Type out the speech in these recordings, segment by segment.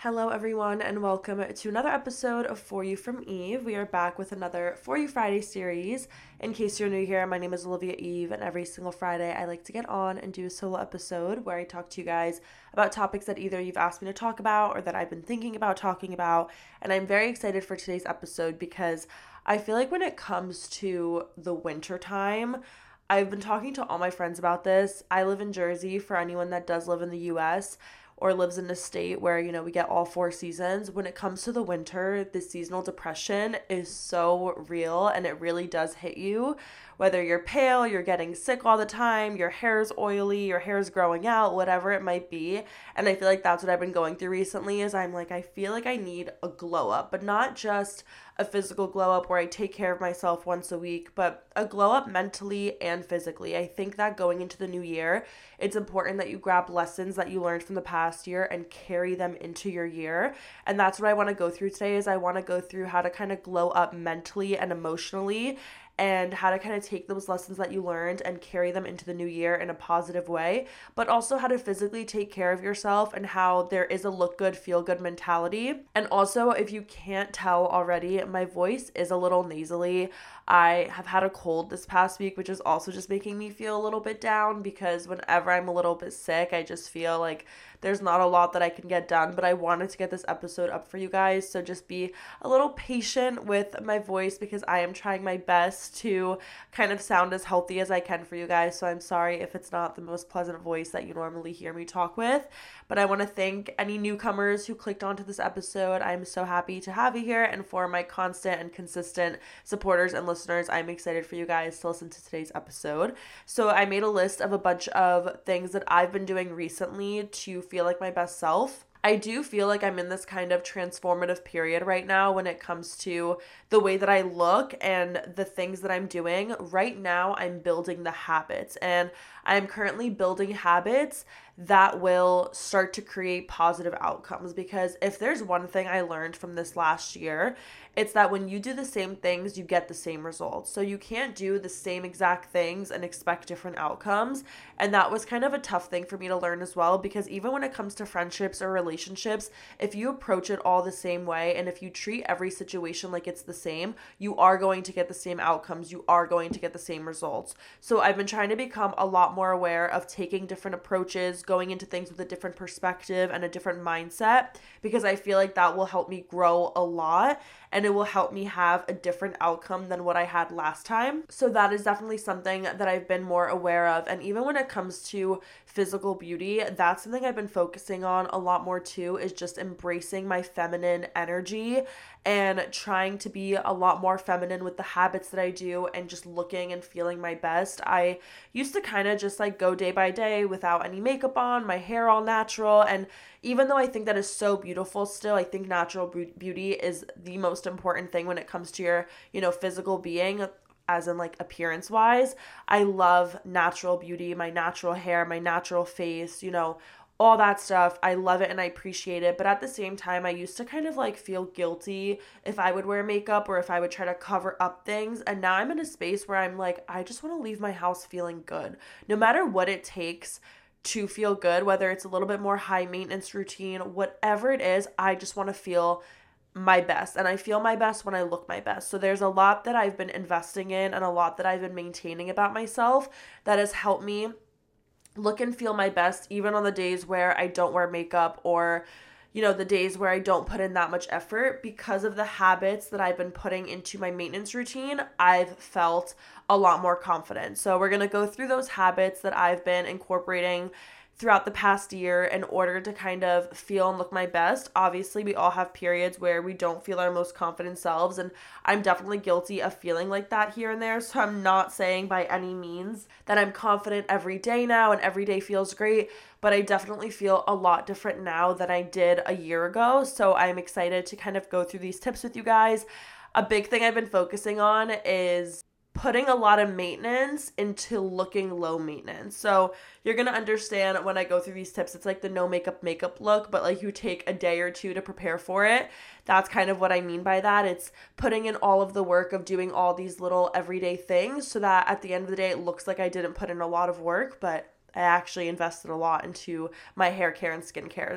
Hello, everyone, and welcome to another episode of For You from Eve. We are back with another For You Friday series. In case you're new here, my name is Olivia Eve, and every single Friday I like to get on and do a solo episode where I talk to you guys about topics that either you've asked me to talk about or that I've been thinking about talking about. And I'm very excited for today's episode because I feel like when it comes to the winter time, I've been talking to all my friends about this. I live in Jersey, for anyone that does live in the US or lives in a state where, we get all four seasons. When it comes to the winter, the seasonal depression is so real and it really does hit you. Whether you're pale, you're getting sick all the time, your hair's oily, your hair's growing out, whatever it might be. And I feel like that's what I've been going through recently is I'm like, I feel like I need a glow up, but not just a physical glow up where I take care of myself once a week, but a glow up mentally and physically. I think that going into the new year, it's important that you grab lessons that you learned from the past year and carry them into your year. And that's what I want to go through today is I want to go through how to kind of glow up mentally and emotionally and how to kind of take those lessons that you learned and carry them into the new year in a positive way, but also how to physically take care of yourself and how there is a look good, feel good mentality. And also, if you can't tell already, my voice is a little nasally. I have had a cold this past week, which is also just making me feel a little bit down because whenever I'm a little bit sick, I just feel like there's not a lot that I can get done, but I wanted to get this episode up for you guys. So just be a little patient with my voice because I am trying my best to kind of sound as healthy as I can for you guys. So I'm sorry if it's not the most pleasant voice that you normally hear me talk with, but I want to thank any newcomers who clicked onto this episode. I'm so happy to have you here. And for my constant and consistent supporters and listeners, I'm excited for you guys to listen to today's episode. So I made a list of a bunch of things that I've been doing recently to feel like my best self. I do feel like I'm in this kind of transformative period right now when it comes to the way that I look and the things that I'm doing. Right now, I'm building the habits, and I'm currently building habits that will start to create positive outcomes, because if there's one thing I learned from this last year, it's that when you do the same things, you get the same results. So you can't do the same exact things and expect different outcomes. And that was kind of a tough thing for me to learn as well, because even when it comes to friendships or relationships, if you approach it all the same way and if you treat every situation like it's the same, you are going to get the same outcomes. You are going to get the same results. So I've been trying to become a lot more aware of taking different approaches, going into things with a different perspective and a different mindset, because I feel like that will help me grow a lot and it will help me have a different outcome than what I had last time. So that is definitely something that I've been more aware of. And even when it comes to physical beauty, that's something I've been focusing on a lot more too, is just embracing my feminine energy and trying to be a lot more feminine with the habits that I do and just looking and feeling my best. I used to kind of just like go day by day without any makeup on, my hair all natural, and even though I think that is so beautiful still, I think natural beauty is the most important thing when it comes to your, physical being, as in like appearance wise. I love natural beauty, my natural hair, my natural face, all that stuff. I love it and I appreciate it. But at the same time, I used to kind of like feel guilty if I would wear makeup or if I would try to cover up things. And now I'm in a space where I'm like, I just want to leave my house feeling good, no matter what it takes to feel good, whether it's a little bit more high maintenance routine, whatever it is. I just want to feel my best, and I feel my best when I look my best. So there's a lot that I've been investing in and a lot that I've been maintaining about myself that has helped me look and feel my best, even on the days where I don't wear makeup or the days where I don't put in that much effort. Because of the habits that I've been putting into my maintenance routine, I've felt a lot more confident. So we're going to go through those habits that I've been incorporating throughout the past year in order to kind of feel and look my best. Obviously, we all have periods where we don't feel our most confident selves, and I'm definitely guilty of feeling like that here and there. So I'm not saying by any means that I'm confident every day now and every day feels great, but I definitely feel a lot different now than I did a year ago. So I'm excited to kind of go through these tips with you guys. A big thing I've been focusing on is putting a lot of maintenance into looking low maintenance. So you're going to understand when I go through these tips, it's like the no makeup look, but like you take a day or two to prepare for it. That's kind of what I mean by that. It's putting in all of the work of doing all these little everyday things so that at the end of the day, it looks like I didn't put in a lot of work, but I actually invested a lot into my hair care and skincare.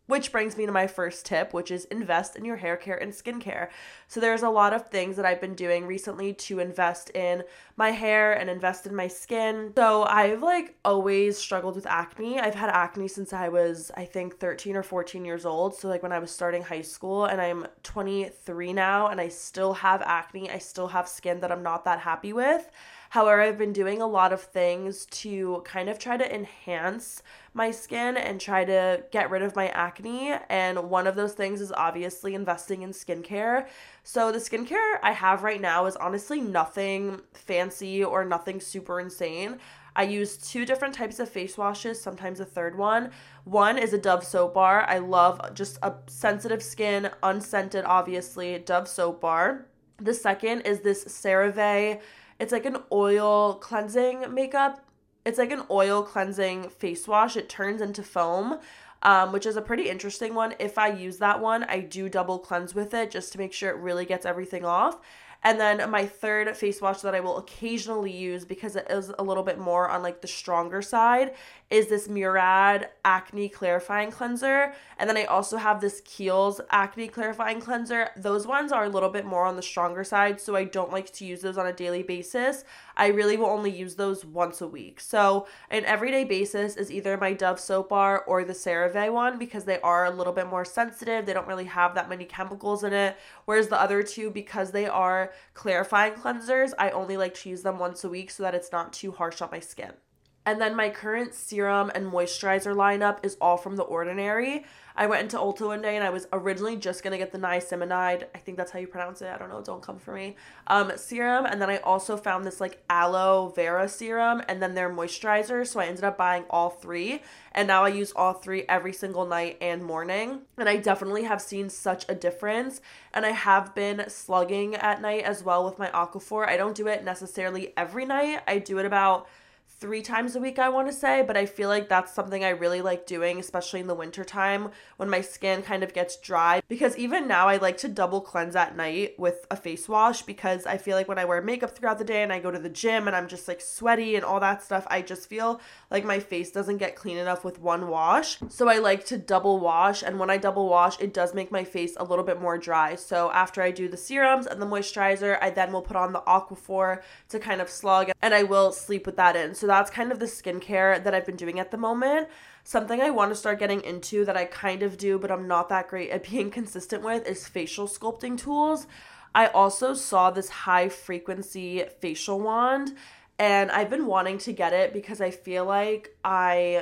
Which brings me to my first tip, which is invest in your hair care and skincare. So there's a lot of things that I've been doing recently to invest in my hair and invest in my skin. So I've always struggled with acne. I've had acne since I was, I think, 13 or 14 years old. So when I was starting high school, and I'm 23 now and I still have acne. I still have skin that I'm not that happy with. However, I've been doing a lot of things to kind of try to enhance my skin and try to get rid of my acne. And one of those things is obviously investing in skincare. So the skincare I have right now is honestly nothing fancy or nothing super insane. I use 2 different types of face washes, sometimes a third one. One is a Dove soap bar. I love just a sensitive skin, unscented, obviously, Dove soap bar. The second is this CeraVe. It's like an oil cleansing makeup. It's like an oil cleansing face wash. It turns into foam, which is a pretty interesting one. If I use that one, I do double cleanse with it just to make sure it really gets everything off. And then my third face wash that I will occasionally use because it is a little bit more on the stronger side is this Murad Acne Clarifying Cleanser. And then I also have this Kiehl's Acne Clarifying Cleanser. Those ones are a little bit more on the stronger side, so I don't like to use those on a daily basis. I really will only use those once a week. So an everyday basis is either my Dove soap bar or the CeraVe one because they are a little bit more sensitive. They don't really have that many chemicals in it. Whereas the other two, because they are clarifying cleansers, I only like to use them once a week so that it's not too harsh on my skin. And then my current serum and moisturizer lineup is all from The Ordinary. I went into Ulta one day and I was originally just going to get the niacinamide, I think that's how you pronounce it, I don't know, don't come for me, serum. And then I also found this aloe vera serum and then their moisturizer. So I ended up buying all 3. And now I use all 3 every single night and morning. And I definitely have seen such a difference. And I have been slugging at night as well with my Aquaphor. I don't do it necessarily every night. I do it about 3 times a week, I want to say, but I feel like that's something I really like doing, especially in the winter time when my skin kind of gets dry, because even now I like to double cleanse at night with a face wash because I feel like when I wear makeup throughout the day and I go to the gym and I'm just sweaty and all that stuff, I just feel like my face doesn't get clean enough with one wash. So I like to double wash, and when I double wash, it does make my face a little bit more dry. So after I do the serums and the moisturizer, I then will put on the Aquaphor to kind of slug, and I will sleep with that in. So that's kind of the skincare that I've been doing at the moment. Something I want to start getting into that I kind of do, but I'm not that great at being consistent with, is facial sculpting tools. I also saw this high frequency facial wand, and I've been wanting to get it because I feel like I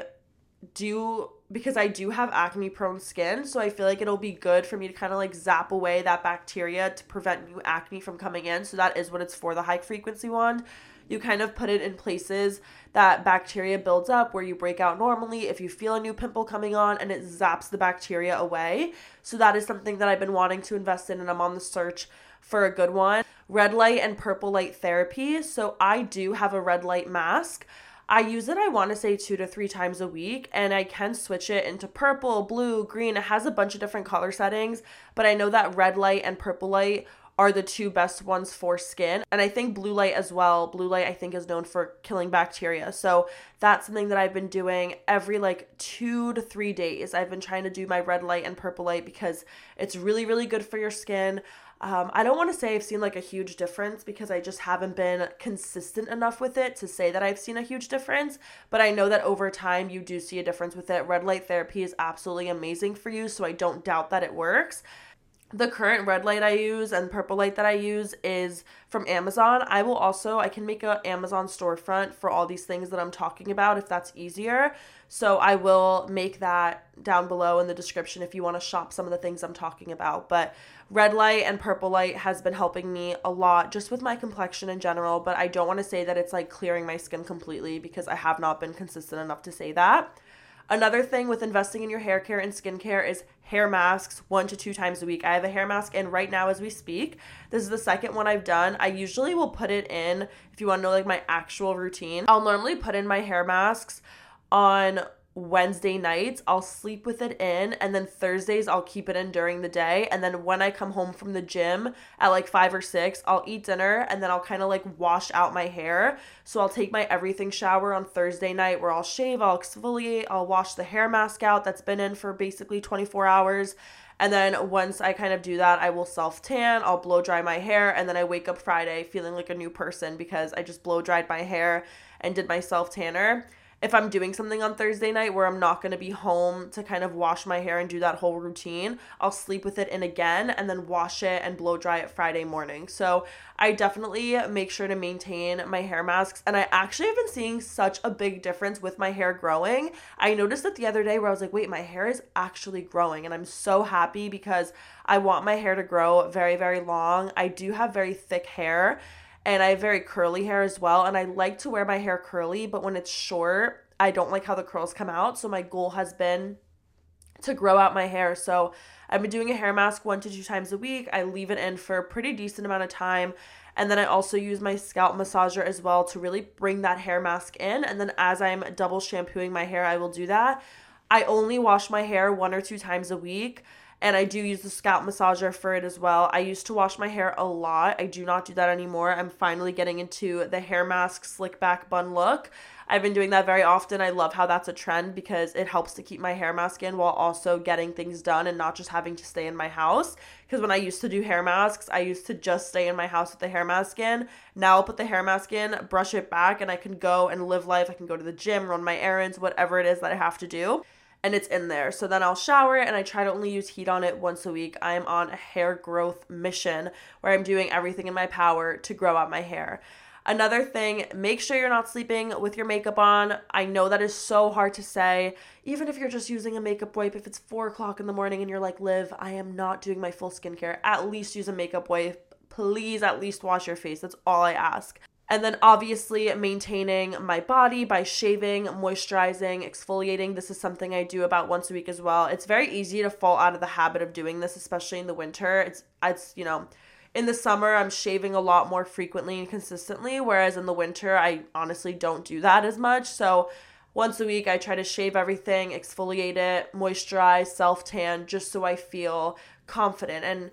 do have acne prone skin, so I feel like it'll be good for me to kind of zap away that bacteria to prevent new acne from coming in. So that is what it's for, the high frequency wand. You kind of put it in places that bacteria builds up where you break out normally if you feel a new pimple coming on, and it zaps the bacteria away. So that is something that I've been wanting to invest in, and I'm on the search for a good one. Red light and purple light therapy. So I do have a red light mask. I use it, I want to say 2 to 3 times a week, and I can switch it into purple, blue, green. It has a bunch of different color settings, but I know that red light and purple light are the 2 best ones for skin. And I think blue light as well. Blue light I think is known for killing bacteria. So that's something that I've been doing every 2 to 3 days. I've been trying to do my red light and purple light because it's really, really good for your skin. I don't want to say I've seen a huge difference because I just haven't been consistent enough with it to say that I've seen a huge difference, but I know that over time you do see a difference with it. Red light therapy is absolutely amazing for you, so I don't doubt that it works. The current red light I use and purple light that I use is from Amazon. I can make an Amazon storefront for all these things that I'm talking about if that's easier. So I will make that down below in the description if you want to shop some of the things I'm talking about. But red light and purple light has been helping me a lot just with my complexion in general, but I don't want to say that it's clearing my skin completely because I have not been consistent enough to say that. Another thing with investing in your hair care and skincare is hair masks 1 to 2 times a week. I have a hair mask in right now as we speak. This is the second one I've done. I usually will put it in, if you want to know my actual routine, I'll normally put in my hair masks on Wednesday nights, I'll sleep with it in, and then Thursdays I'll keep it in during the day. And then when I come home from the gym at like 5 or 6, I'll eat dinner and then I'll kind of like wash out my hair. So I'll take my everything shower on Thursday night where I'll shave, I'll exfoliate, I'll wash the hair mask out that's been in for basically 24 hours. And then once I kind of do that, I will self tan, I'll blow dry my hair, and then I wake up Friday feeling like a new person because I just blow dried my hair and did my self tanner. If I'm doing something on Thursday night where I'm not going to be home to kind of wash my hair and do that whole routine, I'll sleep with it in again and then wash it and blow dry it Friday morning. So I definitely make sure to maintain my hair masks, and I actually have been seeing such a big difference with my hair growing. I noticed it the other day where I was like, wait, my hair is actually growing, and I'm so happy because I want my hair to grow very, very long. I do have very thick hair, and I have very curly hair as well, and I like to wear my hair curly, but when it's short, I don't like how the curls come out. So my goal has been to grow out my hair. So I've been doing a hair mask 1 to 2 times a week. I leave it in for a pretty decent amount of time. And then I also use my scalp massager as well to really bring that hair mask in. And then as I'm double shampooing my hair, I will do that. I only wash my hair 1 or 2 times a week. And I do use the scalp massager for it as well. I used to wash my hair a lot. I do not do that anymore. I'm finally getting into the hair mask slick back bun look. I've been doing that very often. I love how that's a trend because it helps to keep my hair mask in while also getting things done and not just having to stay in my house. Because when I used to do hair masks, I used to just stay in my house with the hair mask in. Now I'll put the hair mask in, brush it back, and I can go and live life. I can go to the gym, run my errands, whatever it is that I have to do. And it's in there. So then I'll shower it, and I try to only use heat on it once a week. I'm on a hair growth mission where I'm doing everything in my power to grow out my hair. Another thing, make sure you're not sleeping with your makeup on. I know that is so hard to say, even if you're just using a makeup wipe. If it's 4 o'clock in the morning and you're like, Liv, I am not doing my full skincare, at least use a makeup wipe. Please at least wash your face. That's all I ask. And then obviously maintaining my body by shaving, moisturizing, exfoliating. This is something I do about once a week as well. It's very easy to fall out of the habit of doing this, especially in the winter. It's in the summer, I'm shaving a lot more frequently and consistently, whereas in the winter, I honestly don't do that as much. So once a week, I try to shave everything, exfoliate it, moisturize, self-tan, just so I feel confident. And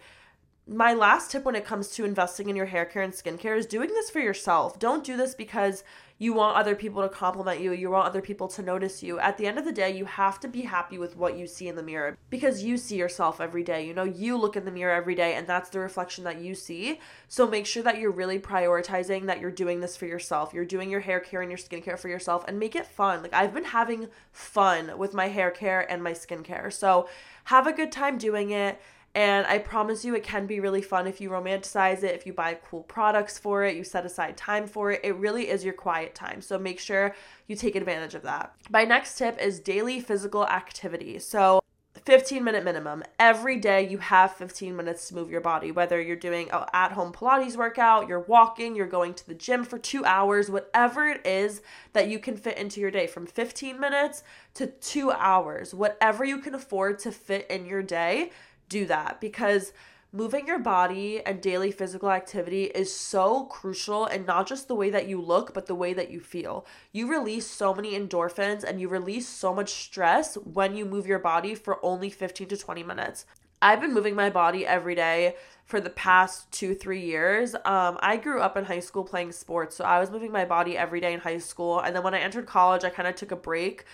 my last tip when it comes to investing in your hair care and skincare is doing this for yourself. Don't do this because you want other people to compliment you. You want other people to notice you. At the end of the day, you have to be happy with what you see in the mirror because you see yourself every day. You look in the mirror every day and that's the reflection that you see. So make sure that you're really prioritizing that you're doing this for yourself. You're doing your hair care and your skincare for yourself, and make it fun. Like, I've been having fun with my hair care and my skincare. So have a good time doing it. And I promise you it can be really fun if you romanticize it, if you buy cool products for it, you set aside time for it. It really is your quiet time. So make sure you take advantage of that. My next tip is daily physical activity. So 15-minute minimum. Every day you have 15 minutes to move your body, whether you're doing an at-home Pilates workout, you're walking, you're going to the gym for 2 hours, whatever it is that you can fit into your day, from 15 minutes to 2 hours, whatever you can afford to fit in your day. Do that, because moving your body and daily physical activity is so crucial, and not just the way that you look, but the way that you feel. You release so many endorphins and you release so much stress when you move your body for only 15 to 20 minutes. I've been moving my body every day for the past 2-3 years. I grew up in high school playing sports, so I was moving my body every day in high school. And then when I entered college, I kind of took a break.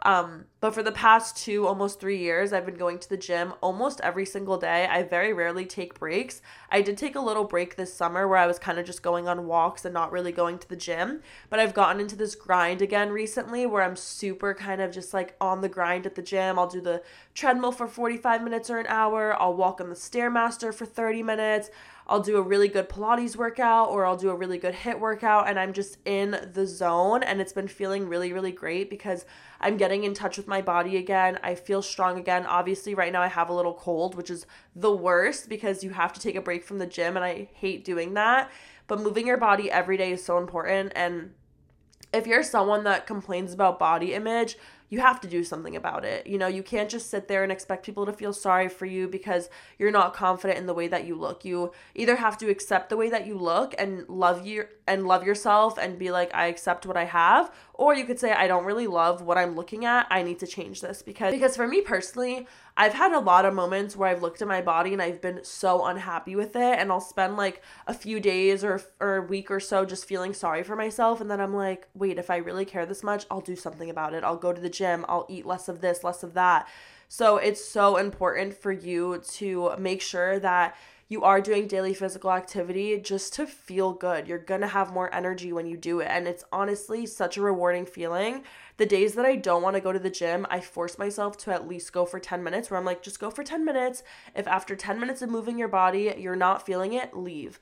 But for the past 2, almost 3 years, I've been going to the gym almost every single day. I very rarely take breaks. I did take a little break this summer where I was kind of just going on walks and not really going to the gym. But I've gotten into this grind again recently where I'm super kind of just like on the grind at the gym. I'll do the treadmill for 45 minutes or an hour. I'll walk on the Stairmaster for 30 minutes. I'll do a really good Pilates workout, or I'll do a really good HIIT workout, and I'm just in the zone, and it's been feeling really, really great because I'm getting in touch with my body again. I feel strong again. Obviously, right now I have a little cold, which is the worst because you have to take a break from the gym, and I hate doing that. But moving your body every day is so important, and if you're someone that complains about body image, you have to do something about it. You know, you can't just sit there and expect people to feel sorry for you because you're not confident in the way that you look. You either have to accept the way that you look and love yourself and be like, I accept what I have, or you could say, I don't really love what I'm looking at. I need to change this because for me personally, I've had a lot of moments where I've looked at my body and I've been so unhappy with it, and I'll spend like a few days or a week or so just feeling sorry for myself, and then I'm like, wait, if I really care this much, I'll do something about it. I'll go to the gym, I'll eat less of this, less of that. So it's so important for you to make sure that you are doing daily physical activity just to feel good. You're gonna have more energy when you do it, and it's honestly such a rewarding feeling. The days that I don't want to go to the gym, I force myself to at least go for 10 minutes, where I'm like, just go for 10 minutes. If after 10 minutes of moving your body, you're not feeling it, leave.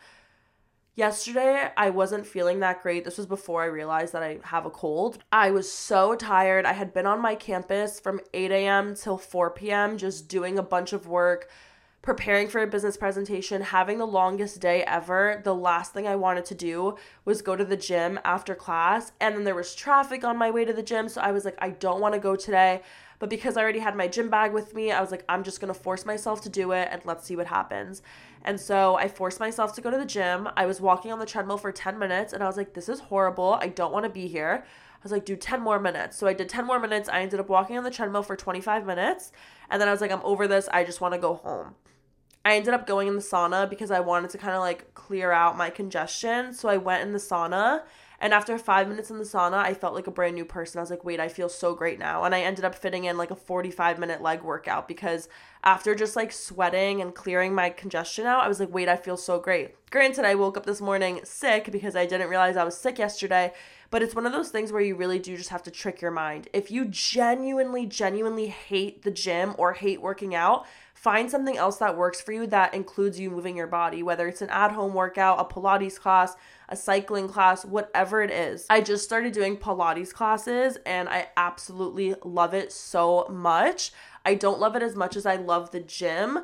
Yesterday, I wasn't feeling that great. This was before I realized that I have a cold. I was so tired. I had been on my campus from 8 a.m. till 4 p.m. just doing a bunch of work, preparing for a business presentation, having the longest day ever. The last thing I wanted to do was go to the gym after class, and then there was traffic on my way to the gym, so I was like, I don't want to go today. But because I already had my gym bag with me, I was like, I'm just going to force myself to do it, and let's see what happens. And so I forced myself to go to the gym. I was walking on the treadmill for 10 minutes, and I was like, this is horrible. I don't want to be here. I was like, do 10 more minutes. So I did 10 more minutes. I ended up walking on the treadmill for 25 minutes, and then I was like, I'm over this. I just want to go home. I ended up going in the sauna because I wanted to kind of like clear out my congestion. So I went in the sauna, and after 5 minutes in the sauna, I felt like a brand new person. I was like, wait, I feel so great now. And I ended up fitting in like a 45-minute leg workout because after just like sweating and clearing my congestion out, I was like, wait, I feel so great. Granted, I woke up this morning sick because I didn't realize I was sick yesterday, but it's one of those things where you really do just have to trick your mind. If you genuinely hate the gym or hate working out, find something else that works for you that includes you moving your body, whether it's an at-home workout, a Pilates class, a cycling class, whatever it is. I just started doing Pilates classes and I absolutely love it so much. I don't love it as much as I love the gym,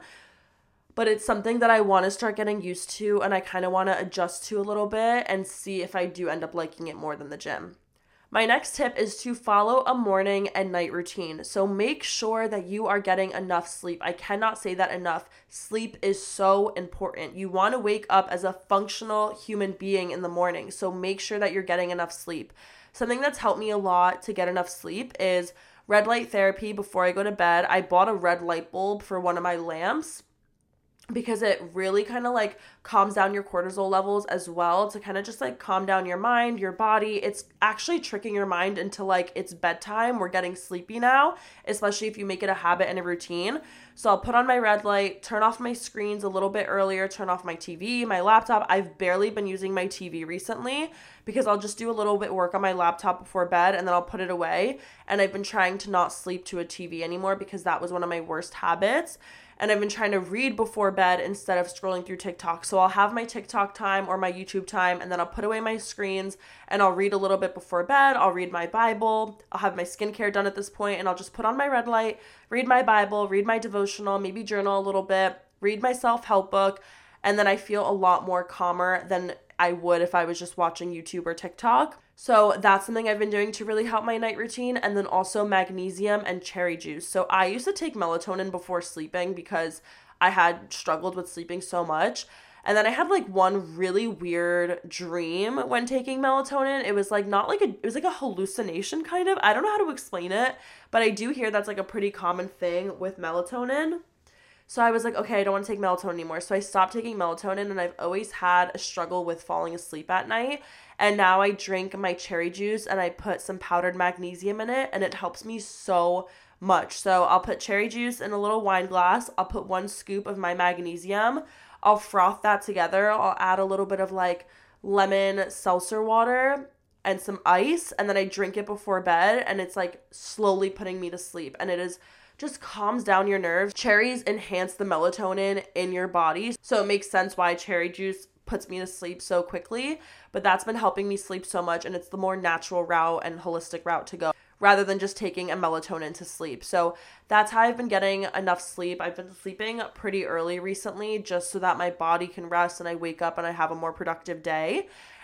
but it's something that I want to start getting used to, and I kind of want to adjust to a little bit and see if I do end up liking it more than the gym. My next tip is to follow a morning and night routine. So make sure that you are getting enough sleep. I cannot say that enough. Sleep is so important. You want to wake up as a functional human being in the morning. So make sure that you're getting enough sleep. Something that's helped me a lot to get enough sleep is red light therapy before I go to bed. I bought a red light bulb for one of my lamps because it really kind of like calms down your cortisol levels as well, to kind of just like calm down your mind, your body. It's actually tricking your mind into like it's bedtime, we're getting sleepy now, especially if you make it a habit and a routine. So I'll put on my red light, turn off my screens a little bit earlier, turn off my TV, my laptop. I've barely been using my TV recently because I'll just do a little bit work on my laptop before bed and then I'll put it away. And I've been trying to not sleep to a TV anymore because that was one of my worst habits. And I've been trying to read before bed instead of scrolling through TikTok. So I'll have my TikTok time or my YouTube time, and then I'll put away my screens and I'll read a little bit before bed. I'll read my Bible. I'll have my skincare done at this point, and I'll just put on my red light, read my Bible, read my devotional, maybe journal a little bit, read my self-help book, and then I feel a lot more calmer than I would if I was just watching YouTube or TikTok. So that's something I've been doing to really help my night routine. And then also magnesium and cherry juice. So I used to take melatonin before sleeping because I had struggled with sleeping so much. And then I had like one really weird dream when taking melatonin. It was like it was like a hallucination kind of. I don't know how to explain it, but I do hear that's like a pretty common thing with melatonin. So I was like, okay, I don't want to take melatonin anymore. So I stopped taking melatonin, and I've always had a struggle with falling asleep at night. And now I drink my cherry juice and I put some powdered magnesium in it, and it helps me so much. So I'll put cherry juice in a little wine glass. I'll put 1 scoop of my magnesium. I'll froth that together. I'll add a little bit of like lemon seltzer water and some ice, and then I drink it before bed, and it's like slowly putting me to sleep. And it is just calms down your nerves. Cherries enhance the melatonin in your body, so it makes sense why cherry juice puts me to sleep so quickly, but that's been helping me sleep so much, and it's the more natural route and holistic route to go rather than just taking a melatonin to sleep. So that's how I've been getting enough sleep. I've been sleeping pretty early recently just so that my body can rest and I wake up and I have a more productive day.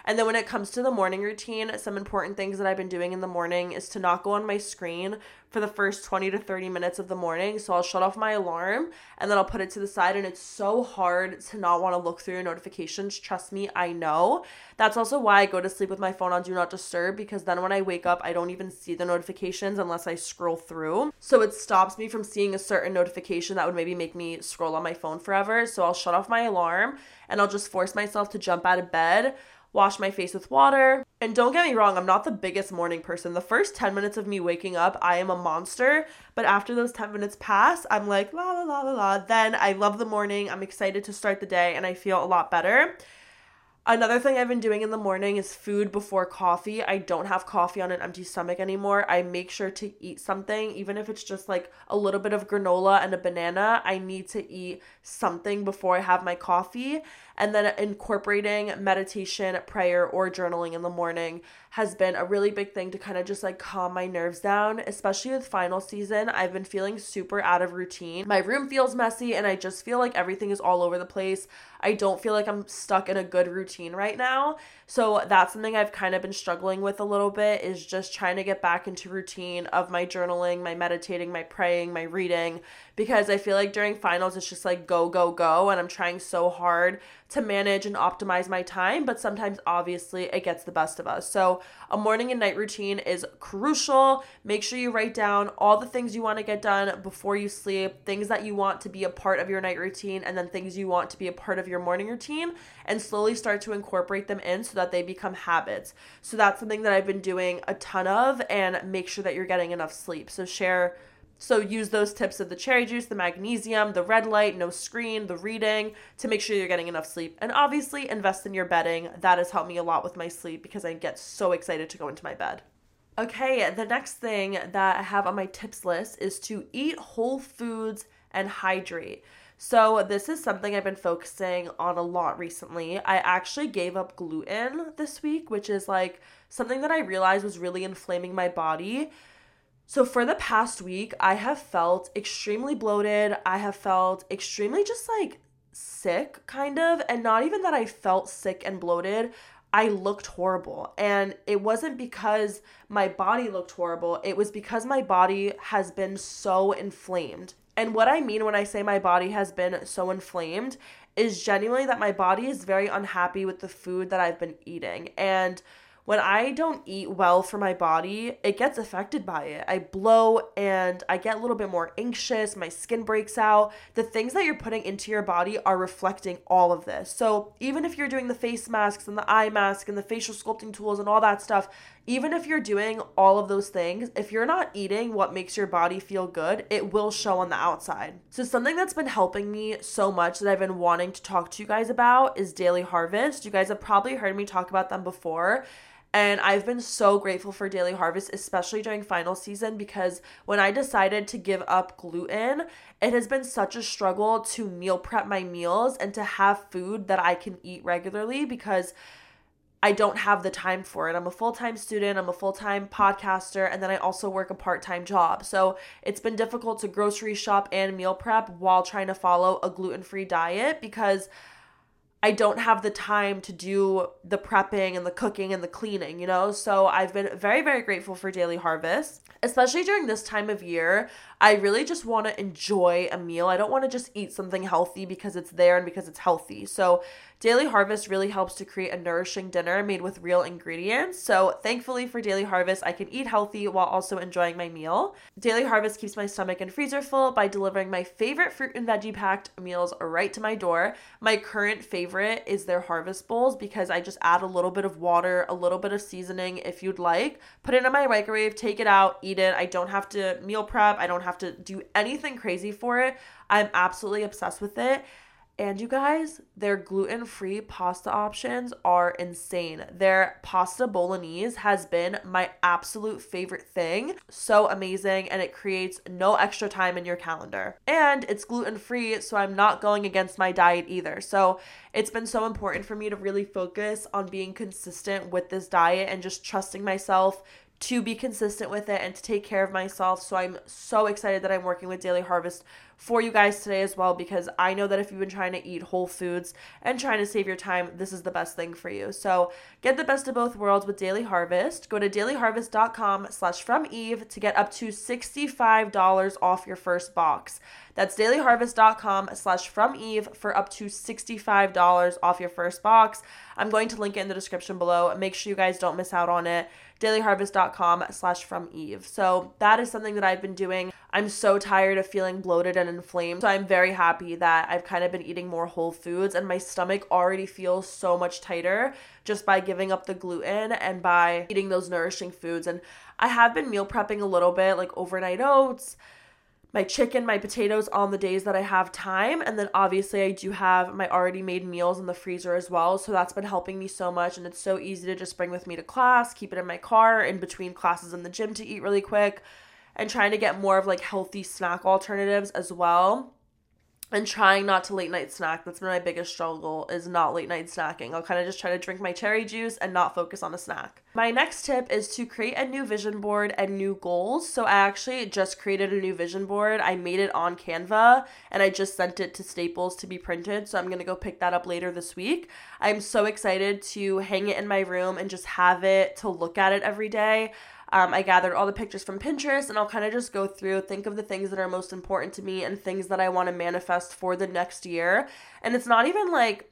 And then when it comes to the morning routine, some important things that I've been doing in the morning is to not go on my screen for the first 20 to 30 minutes of the morning. So I'll shut off my alarm and then I'll put it to the side, and it's so hard to not want to look through your notifications. Trust me, I know. That's also why I go to sleep with my phone on Do Not Disturb, because then when I wake up, I don't even see the notifications unless I scroll through. So it stops me from seeing a certain notification that would maybe make me scroll on my phone forever. So I'll shut off my alarm and I'll just force myself to jump out of bed, wash my face with water. And don't get me wrong, I'm not the biggest morning person. The first 10 minutes of me waking up, I am a monster. But after those 10 minutes pass, I'm like, la, la, la, la, la. Then I love the morning. I'm excited to start the day and I feel a lot better. Another thing I've been doing in the morning is food before coffee. I don't have coffee on an empty stomach anymore. I make sure to eat something, even if it's just like a little bit of granola and a banana. I need to eat something before I have my coffee. And then incorporating meditation, prayer, or journaling in the morning has been a really big thing to kind of just like calm my nerves down, especially with final season. I've been feeling super out of routine. My room feels messy and I just feel like everything is all over the place. I don't feel like I'm stuck in a good routine right now. So that's something I've kind of been struggling with a little bit, is just trying to get back into routine of my journaling, my meditating, my praying, my reading, because I feel like during finals it's just like go, go, go, and I'm trying so hard to manage and optimize my time, but sometimes obviously it gets the best of us. So a morning and night routine is crucial. Make sure you write down all the things you want to get done before you sleep, things that you want to be a part of your night routine, and then things you want to be a part of your morning routine, and slowly start to incorporate them in so that they become habits. So that's something that I've been doing a ton of, and make sure that you're getting enough sleep. So use those tips of the cherry juice, the magnesium, the red light, no screen, the reading, to make sure you're getting enough sleep. And obviously invest in your bedding. That has helped me a lot with my sleep because I get so excited to go into my bed. Okay, the next thing that I have on my tips list is to eat whole foods and hydrate. So this is something I've been focusing on a lot recently. I actually gave up gluten this week, which is like something that I realized was really inflaming my body. So for the past week, I have felt extremely bloated. I have felt extremely just like sick, kind of. And not even that I felt sick and bloated. I looked horrible. And it wasn't because my body looked horrible. It was because my body has been so inflamed. And what I mean when I say my body has been so inflamed is genuinely that my body is very unhappy with the food that I've been eating. And when I don't eat well for my body, it gets affected by it. I bloat and I get a little bit more anxious. My skin breaks out. The things that you're putting into your body are reflecting all of this. So even if you're doing the face masks and the eye mask and the facial sculpting tools and all that stuff, even if you're doing all of those things, if you're not eating what makes your body feel good, it will show on the outside. So something that's been helping me so much that I've been wanting to talk to you guys about is Daily Harvest. You guys have probably heard me talk about them before. And I've been so grateful for Daily Harvest, especially during final season, because when I decided to give up gluten, it has been such a struggle to meal prep my meals and to have food that I can eat regularly because I don't have the time for it. I'm a full-time student, I'm a full-time podcaster, and then I also work a part-time job. So it's been difficult to grocery shop and meal prep while trying to follow a gluten-free diet because I don't have the time to do the prepping and the cooking and the cleaning, you know? So I've been very, very grateful for Daily Harvest. Especially during this time of year, I really just want to enjoy a meal. I don't want to just eat something healthy because it's there and because it's healthy. So Daily Harvest really helps to create a nourishing dinner made with real ingredients. So thankfully for Daily Harvest, I can eat healthy while also enjoying my meal. Daily Harvest keeps my stomach and freezer full by delivering my favorite fruit and veggie packed meals right to my door. My current favorite is their harvest bowls because I just add a little bit of water, a little bit of seasoning if you'd like, put it in my microwave, take it out, eat it. I don't have to meal prep. I don't have to do anything crazy for it. I'm absolutely obsessed with it. And you guys, their gluten-free pasta options are insane. Their pasta bolognese has been my absolute favorite thing. So amazing, and it creates no extra time in your calendar. And it's gluten-free, so I'm not going against my diet either. So it's been so important for me to really focus on being consistent with this diet and just trusting myself to be consistent with it and to take care of myself. So I'm so excited that I'm working with Daily Harvest for you guys today as well, because I know that if you've been trying to eat whole foods and trying to save your time, this is the best thing for you. So get the best of both worlds with Daily Harvest. Go to dailyharvest.com/FromEve to get up to $65 off your first box. That's dailyharvest.com/FromEve for up to $65 off your first box. I'm going to link it in the description below. Make sure you guys don't miss out on it. dailyharvest.com/FromEve. So that is something that I've been doing. I'm so tired of feeling bloated and inflamed. So I'm very happy that I've kind of been eating more whole foods, and my stomach already feels so much tighter just by giving up the gluten and by eating those nourishing foods. And I have been meal prepping a little bit, like overnight oats, my chicken, my potatoes on the days that I have time. And then obviously I do have my already made meals in the freezer as well. So that's been helping me so much. And it's so easy to just bring with me to class, keep it in my car in between classes in the gym to eat really quick, and trying to get more of like healthy snack alternatives as well. And trying not to late night snack. That's been my biggest struggle, is not late night snacking. I'll kind of just try to drink my cherry juice and not focus on a snack. My next tip is to create a new vision board and new goals. So I actually just created a new vision board. I made it on Canva and I just sent it to Staples to be printed. So I'm going to go pick that up later this week. I'm so excited to hang it in my room and just have it to look at it every day. I gathered all the pictures from Pinterest, and I'll kind of just go through, think of the things that are most important to me and things that I want to manifest for the next year. And it's not even like,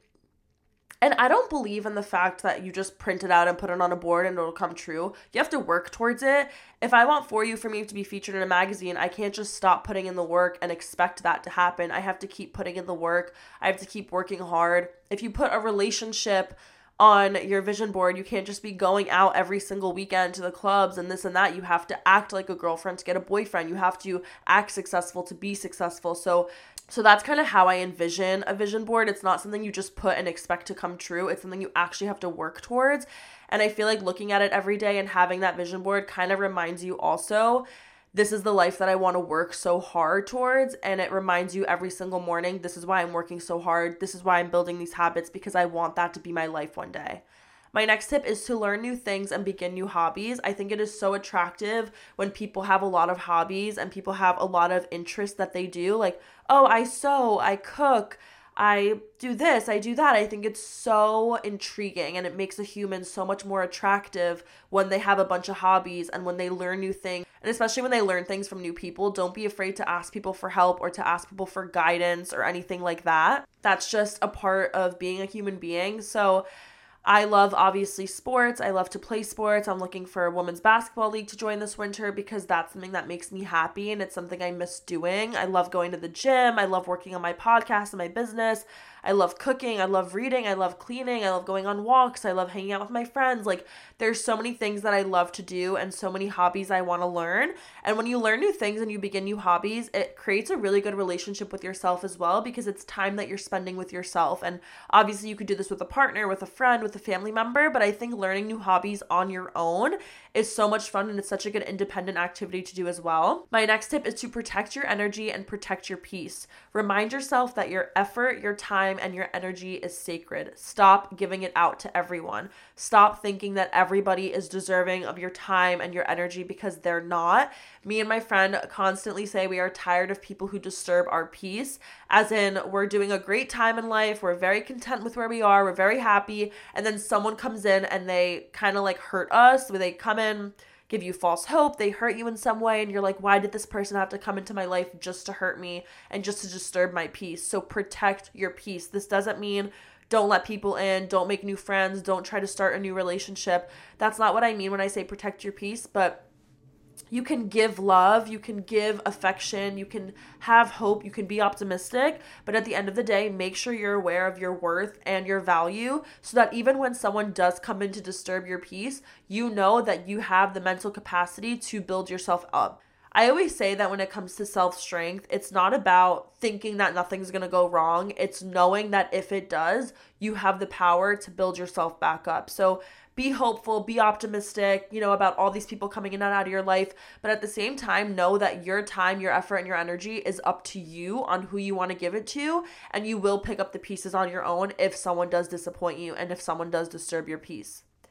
and I don't believe in the fact that you just print it out and put it on a board and it'll come true. You have to work towards it. If I want For You From Eve to be featured in a magazine, I can't just stop putting in the work and expect that to happen. I have to keep putting in the work. I have to keep working hard. If you put a relationship on your vision board, you can't just be going out every single weekend to the clubs and this and that. You have to act like a girlfriend to get a boyfriend. You have to act successful to be successful. So that's kind of how I envision a vision board. It's not something you just put and expect to come true. It's something you actually have to work towards. And I feel like looking at it every day and having that vision board kind of reminds you also, this is the life that I want to work so hard towards. And it reminds you every single morning, this is why I'm working so hard. This is why I'm building these habits, because I want that to be my life one day. My next tip is to learn new things and begin new hobbies. I think it is so attractive when people have a lot of hobbies and people have a lot of interests that they do. Like, oh, I sew, I cook, I do this, I do that. I think it's so intriguing, and it makes a human so much more attractive when they have a bunch of hobbies and when they learn new things. And especially when they learn things from new people, don't be afraid to ask people for help or to ask people for guidance or anything like that. That's just a part of being a human being. So I love, obviously, sports. I love to play sports. I'm looking for a women's basketball league to join this winter because that's something that makes me happy and it's something I miss doing. I love going to the gym. I love working on my podcast and my business. I love cooking. I love reading. I love cleaning. I love going on walks. I love hanging out with my friends. Like, there's so many things that I love to do and so many hobbies I want to learn. And when you learn new things and you begin new hobbies, it creates a really good relationship with yourself as well, because it's time that you're spending with yourself. And obviously you could do this with a partner, with a friend, with a family member, but I think learning new hobbies on your own is so much fun and it's such a good independent activity to do as well. My next tip is to protect your energy and protect your peace. Remind yourself that your effort, your time, and your energy is sacred. Stop giving it out to everyone. Stop thinking that everybody is deserving of your time and your energy, because they're not. Me and my friend constantly say we are tired of people who disturb our peace, as in we're doing a great time in life, we're very content with where we are, we're very happy, and then someone comes in and they kind of like hurt us, where they come in, give you false hope, they hurt you in some way, and you're like, why did this person have to come into my life just to hurt me and just to disturb my peace? So protect your peace. This doesn't mean don't let people in, don't make new friends, don't try to start a new relationship. That's not what I mean when I say protect your peace, but you can give love, you can give affection, you can have hope, you can be optimistic, but at the end of the day, make sure you're aware of your worth and your value, so that even when someone does come in to disturb your peace, you know that you have the mental capacity to build yourself up. I always say that when it comes to self-strength, it's not about thinking that nothing's going to go wrong. It's knowing that if it does, you have the power to build yourself back up. So be hopeful, be optimistic, about all these people coming in and out of your life. But at the same time, know that your time, your effort, and your energy is up to you on who you want to give it to. And you will pick up the pieces on your own if someone does disappoint you and if someone does disturb your peace.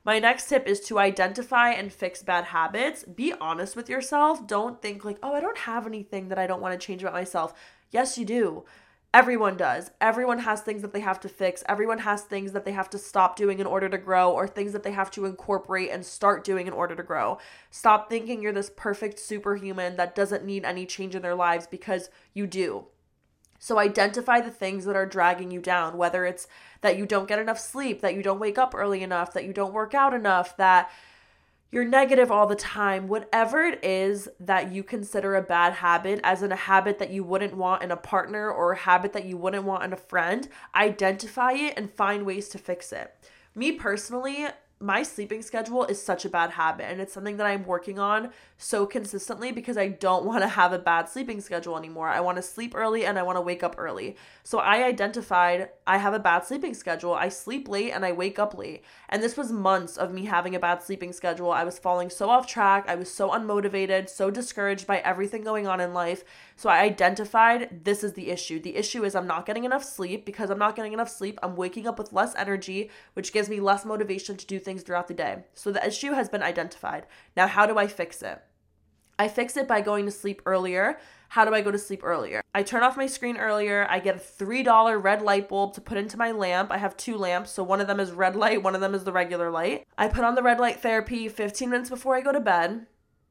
My next tip is to identify and fix bad habits. Be honest with yourself. Don't think like, oh, I don't have anything that I don't want to change about myself. Yes, you do. Everyone does. Everyone has things that they have to fix. Everyone has things that they have to stop doing in order to grow, or things that they have to incorporate and start doing in order to grow. Stop thinking you're this perfect superhuman that doesn't need any change in their lives, because you do. So identify the things that are dragging you down, whether it's that you don't get enough sleep, that you don't wake up early enough, that you don't work out enough, that you're negative all the time, whatever it is that you consider a bad habit, as in a habit that you wouldn't want in a partner or a habit that you wouldn't want in a friend, identify it and find ways to fix it. Me personally, my sleeping schedule is such a bad habit, and it's something that I'm working on so consistently because I don't want to have a bad sleeping schedule anymore. I want to sleep early and I want to wake up early. So I identified I have a bad sleeping schedule. I sleep late and I wake up late. And this was months of me having a bad sleeping schedule. I was falling so off track. I was so unmotivated, so discouraged by everything going on in life. So I identified this is the issue. The issue is I'm not getting enough sleep. Because I'm not getting enough sleep, I'm waking up with less energy, which gives me less motivation to do things throughout the day. So the issue has been identified. Now, how do I fix it? I fix it by going to sleep earlier. How do I go to sleep earlier? I turn off my screen earlier. I get a $3 red light bulb to put into my lamp. I have 2 lamps, so one of them is red light, one of them is the regular light. I put on the red light therapy 15 minutes before I go to bed.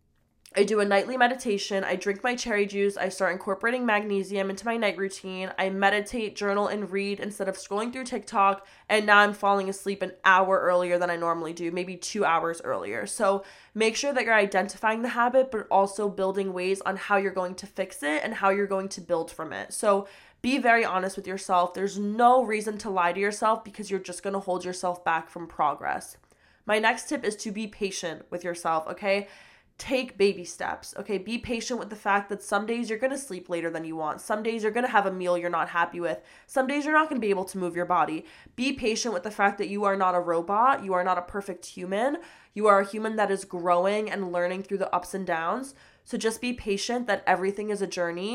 I do a nightly meditation. I drink my cherry juice. I start incorporating magnesium into my night routine. I meditate, journal, and read instead of scrolling through TikTok. And now I'm falling asleep an hour earlier than I normally do, maybe 2 hours earlier. So make sure that you're identifying the habit, but also building ways on how you're going to fix it and how you're going to build from it. So be very honest with yourself. There's no reason to lie to yourself because you're just going to hold yourself back from progress. My next tip is to be patient with yourself, okay? Take baby steps, okay? Be patient with the fact that some days you're going to sleep later than you want. Some days you're going to have a meal you're not happy with. Some days you're not going to be able to move your body. Be patient with the fact that you are not a robot. You are not a perfect human. You are a human that is growing and learning through the ups and downs. So just be patient that everything is a journey.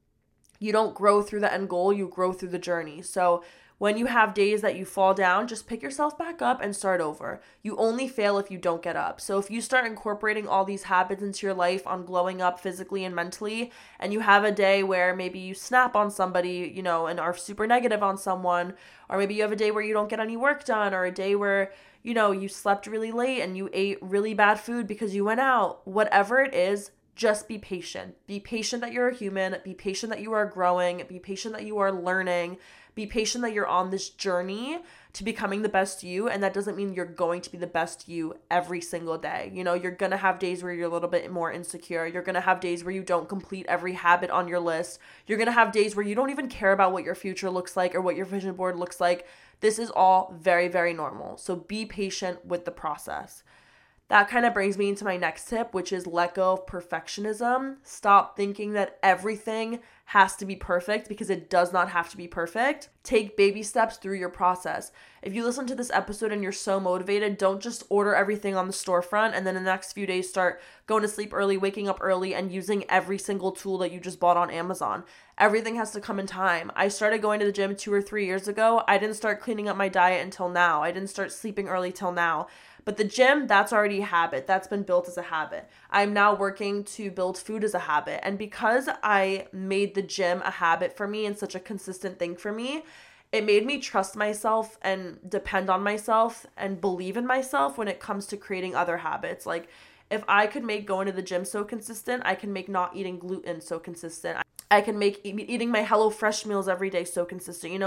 You don't grow through the end goal, you grow through the journey. So when you have days that you fall down, just pick yourself back up and start over. You only fail if you don't get up. So if you start incorporating all these habits into your life on glowing up physically and mentally, and you have a day where maybe you snap on somebody, and are super negative on someone, or maybe you have a day where you don't get any work done, or a day where, you slept really late and you ate really bad food because you went out, whatever it is, just be patient. Be patient that you're a human. Be patient that you are growing. Be patient that you are learning. Be patient that you're on this journey to becoming the best you. And that doesn't mean you're going to be the best you every single day. You're going to have days where you're a little bit more insecure. You're going to have days where you don't complete every habit on your list. You're going to have days where you don't even care about what your future looks like or what your vision board looks like. This is all very, very normal. So be patient with the process. That kind of brings me into my next tip, which is let go of perfectionism. Stop thinking that everything has to be perfect because it does not have to be perfect. Take baby steps through your process. If you listen to this episode and you're so motivated, don't just order everything on the storefront and then in the next few days start going to sleep early, waking up early, and using every single tool that you just bought on Amazon. Everything has to come in time. I started going to the gym 2 or 3 years ago. I didn't start cleaning up my diet until now. I didn't start sleeping early till now. But the gym, that's already a habit. That's been built as a habit. I'm now working to build food as a habit. And because I made the gym a habit for me and such a consistent thing for me, it made me trust myself and depend on myself and believe in myself when it comes to creating other habits. Like if I could make going to the gym so consistent, I can make not eating gluten so consistent. I can make eating my HelloFresh meals every day so consistent.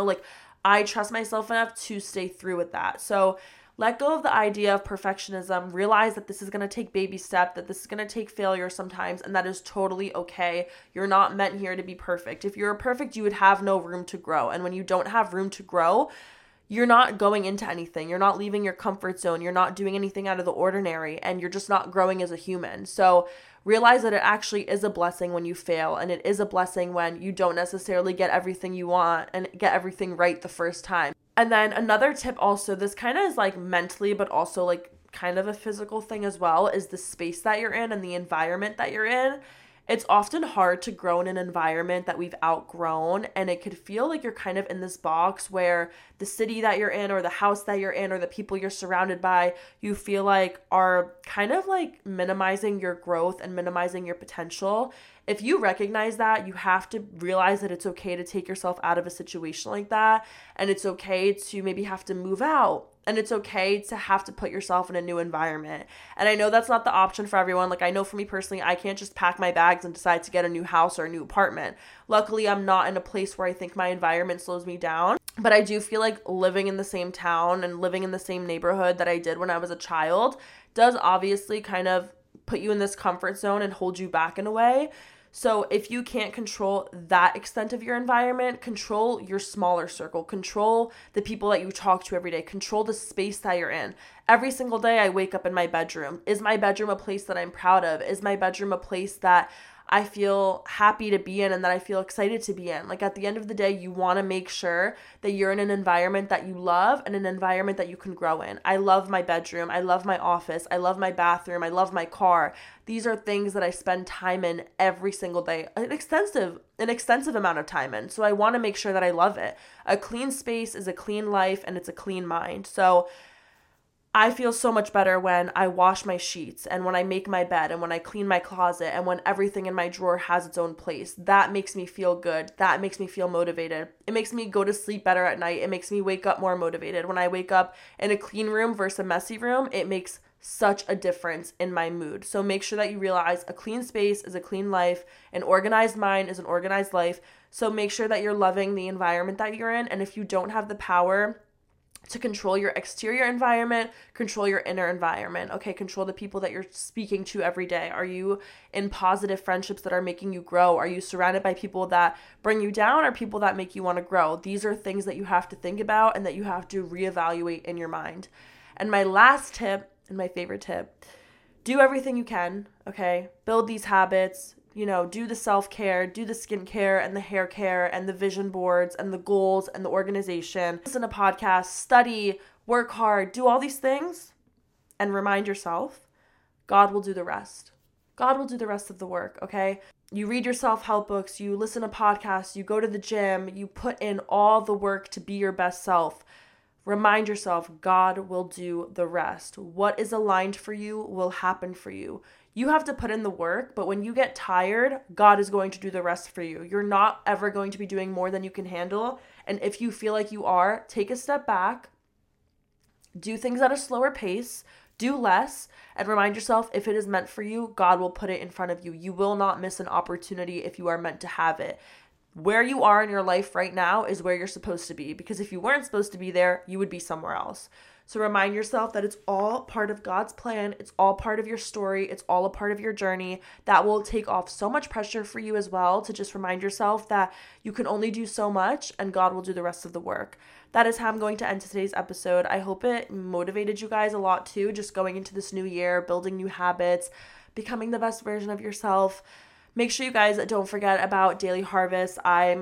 I trust myself enough to stay through with that. So let go of the idea of perfectionism. Realize that this is going to take baby steps, that this is going to take failure sometimes, and that is totally okay. You're not meant here to be perfect. If you were perfect, you would have no room to grow. And when you don't have room to grow, you're not going into anything. You're not leaving your comfort zone. You're not doing anything out of the ordinary, and you're just not growing as a human. So realize that it actually is a blessing when you fail, and it is a blessing when you don't necessarily get everything you want and get everything right the first time. And then another tip also, this kind of is like mentally, but also like kind of a physical thing as well, is the space that you're in and the environment that you're in. It's often hard to grow in an environment that we've outgrown, and it could feel like you're kind of in this box where the city that you're in or the house that you're in or the people you're surrounded by, you feel like are kind of like minimizing your growth and minimizing your potential. If you recognize that, you have to realize that it's okay to take yourself out of a situation like that, and it's okay to maybe have to move out. And it's okay to have to put yourself in a new environment. And I know that's not the option for everyone. Like, I know for me personally, I can't just pack my bags and decide to get a new house or a new apartment. Luckily, I'm not in a place where I think my environment slows me down. But I do feel like living in the same town and living in the same neighborhood that I did when I was a child does obviously kind of put you in this comfort zone and hold you back in a way. So if you can't control that extent of your environment, control your smaller circle, control the people that you talk to every day, control the space that you're in. Every single day I wake up in my bedroom. Is my bedroom a place that I'm proud of? Is my bedroom a place that I feel happy to be in and that I feel excited to be in? Like, at the end of the day, you want to make sure that you're in an environment that you love and an environment that you can grow in. I love my bedroom. I love my office. I love my bathroom. I love my car. These are things that I spend time in every single day, an extensive amount of time in. So I want to make sure that I love it. A clean space is a clean life and it's a clean mind. So I feel so much better when I wash my sheets and when I make my bed and when I clean my closet and when everything in my drawer has its own place. That makes me feel good. That makes me feel motivated. It makes me go to sleep better at night. It makes me wake up more motivated. When I wake up in a clean room versus a messy room, it makes such a difference in my mood. So make sure that you realize a clean space is a clean life. An organized mind is an organized life. So make sure that you're loving the environment that you're in. And if you don't have the power to control your exterior environment, control your inner environment. Okay, control the people that you're speaking to every day. Are you in positive friendships that are making you grow? Are you surrounded by people that bring you down or people that make you want to grow? These are things that you have to think about and that you have to reevaluate in your mind. And my last tip, and my favorite tip, do everything you can, okay? Build these habits. Do the self-care, do the skincare and the hair care and the vision boards and the goals and the organization. Listen to podcasts, study, work hard, do all these things and remind yourself, God will do the rest. God will do the rest of the work, okay? You read your self-help books, you listen to podcasts, you go to the gym, you put in all the work to be your best self. Remind yourself, God will do the rest. What is aligned for you will happen for you. You have to put in the work, but when you get tired, God is going to do the rest for you. You're not ever going to be doing more than you can handle. And if you feel like you are, take a step back, do things at a slower pace, do less, and remind yourself, if it is meant for you, God will put it in front of you. You will not miss an opportunity if you are meant to have it. Where you are in your life right now is where you're supposed to be, because if you weren't supposed to be there, you would be somewhere else. So remind yourself that it's all part of God's plan. It's all part of your story. It's all a part of your journey. That will take off so much pressure for you as well, to just remind yourself that you can only do so much and God will do the rest of the work. That is how I'm going to end today's episode. I hope it motivated you guys a lot too, just going into this new year, building new habits, becoming the best version of yourself. Make sure you guys don't forget about Daily Harvest. I'm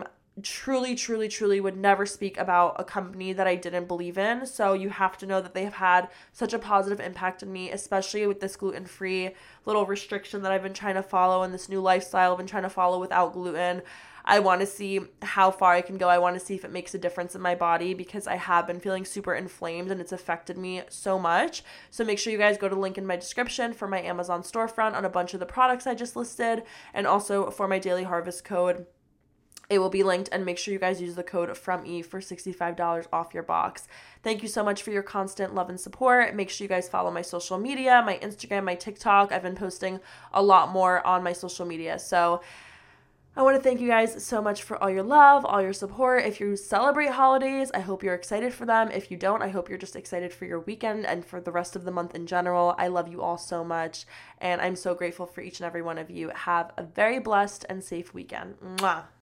truly would never speak about a company that I didn't believe in. So you have to know that they have had such a positive impact on me, especially with this gluten-free little restriction that I've been trying to follow and this new lifestyle I've been trying to follow without gluten. I want to see how far I can go. I want to see if it makes a difference in my body, because I have been feeling super inflamed and it's affected me so much. So make sure you guys go to the link in my description for my Amazon storefront on a bunch of the products I just listed, and also for my Daily Harvest code. It will be linked, and make sure you guys use the code FROMEVE for $65 off your box. Thank you so much for your constant love and support. Make sure you guys follow my social media, my Instagram, my TikTok. I've been posting a lot more on my social media. So I want to thank you guys so much for all your love, all your support. If you celebrate holidays, I hope you're excited for them. If you don't, I hope you're just excited for your weekend and for the rest of the month in general. I love you all so much, and I'm so grateful for each and every one of you. Have a very blessed and safe weekend. Mwah.